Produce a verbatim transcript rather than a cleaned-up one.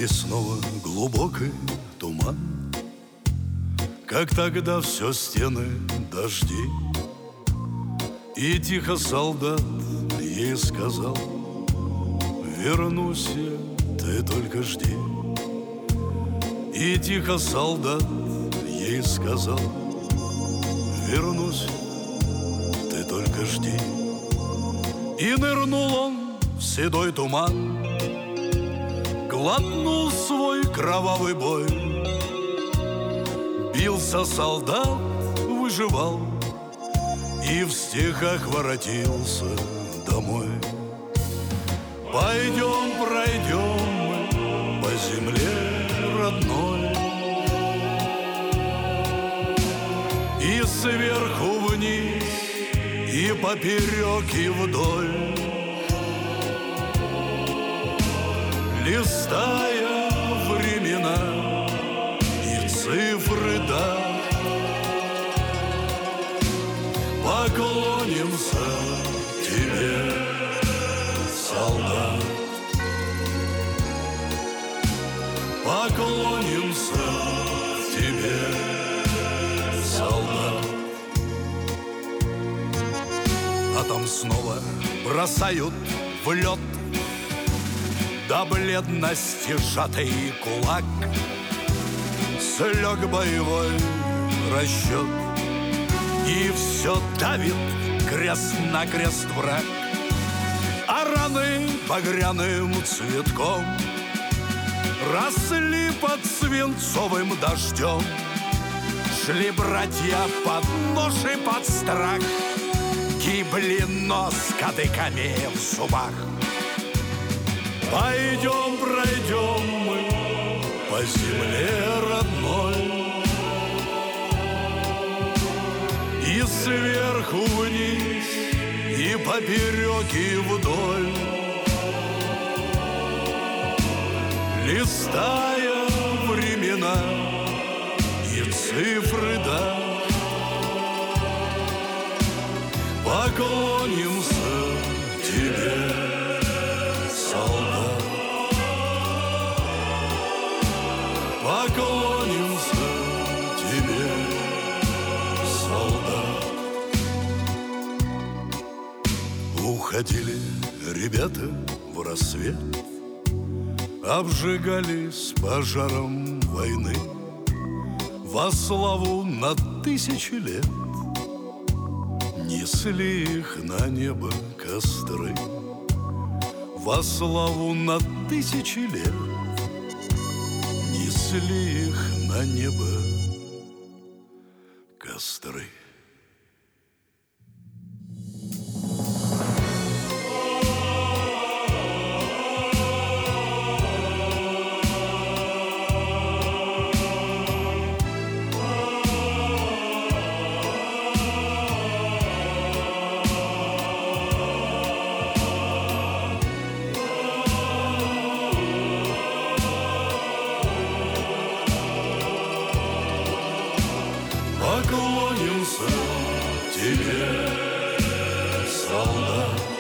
И снова глубокий туман, как тогда все стены дожди. И тихо солдат ей сказал: вернусь я, ты только жди. И тихо солдат ей сказал: вернусь, ты только жди. И нырнул он в седой туман, глотнул свой кровавый бой. Бился солдат, выживал, и в стихах воротился домой. Пойдем, пройдем мы по земле родной, и сверху вниз, и поперек, и вдоль, листая времена и цифры дат, поклонимся тебе, солдат. Поклонимся тебе, солдат. А там снова бросают в лед до бледности сжатый кулак. Слег боевой расчет, и все давит крест на крест враг. А раны багряным цветком росли под свинцовым дождем. Шли братья под нож и под страх, гибли, но с кадыками в зубах. Пойдем, пройдем мы по земле родной, и сверху вниз, и поперек, и вдоль, листая времена и цифры дат, поклонимся тебе, солдат. Поклонимся тебе, солдат. Уходили ребята в рассвет, обжигались пожаром войны. Во славу на тысячи лет несли их на небо костры. Во славу на тысячи лет несли их на небо костры. Поклонимся тебе, солдат.